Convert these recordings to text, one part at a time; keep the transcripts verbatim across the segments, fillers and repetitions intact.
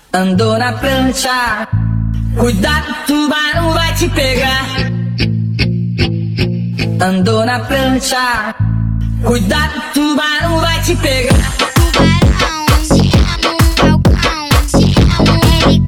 Andou na prancha, cuidado, tubarão vai te pegar. Andou na prancha, cuidado, tubarão vai te pegar. Tubarão, te amo, falcão, te amo, L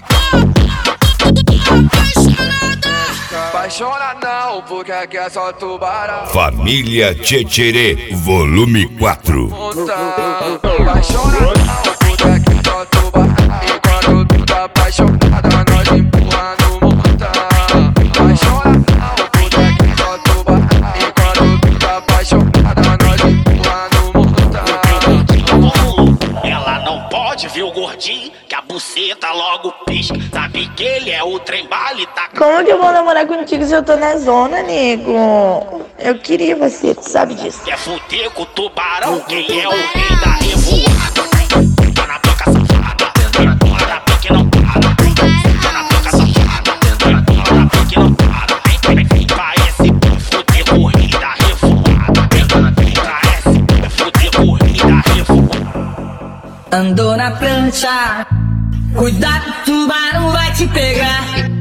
K. Apaixona não, porque aqui é só tubarão. Família Tchetcherê, volume quatro. Apaixona não, porque aqui é só tubarão. Enquanto tu tá apaixonada, nós empurra no montão. Apaixona não, porque aqui é só tubarão. Enquanto tu tá apaixonada, nós empurra no montão. Ela não pode ver o gordinho, que a buceta logo pisca. Sabe que ele é o trem-bala, tá? Como que eu vou namorar contigo se eu tô na zona, nego? Eu queria você, tu sabe disso. Quer fuder com o tubarão, quem é o rei da revoada? Tá na boca safada, tá na pique não para. Tá na boca safada, tá na pique não para. Parece fuder com o rei da revoada. Parece fuder com o rei da revoada. Andou na prancha, cuidado, tubarão vai te pegar.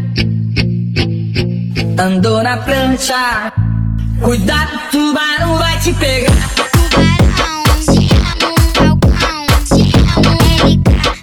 Andou na prancha, cuidado, tubarão vai te pegar. Tubarão, te amo, falcão, te amo, L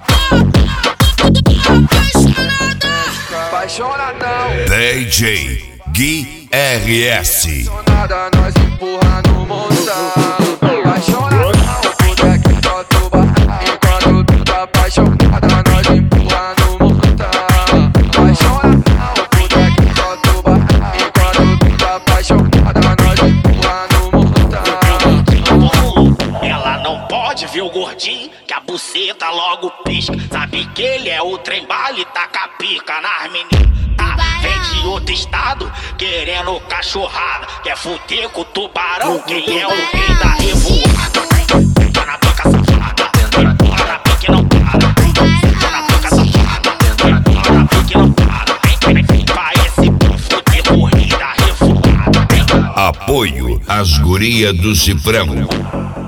K. Apaixona não, D J Gui R S. nada nós empurra no montão. Apaixona não, porque aqui é só tubarão. Enquanto tu tá apaixonada, nós empurra no montão. Apaixona não, porque aqui é só tubarão. Enquanto tu tá apaixonada, nós empurra no montão. Ela não pode ver o gordinho, que a buceta logo pisca. Sabe que ele é o trem-bala e taca a pica nas meninas. Tá, vem de outro estado, querendo cachorrada. Quer fuder com o tubarão, quem é o rei da revoada? Tá na boca safada, tá na pique não para. Tá na boca safada, tá na pique não para. Parece fuder com o rei da revoada. Apoio às gurias do Cifrão.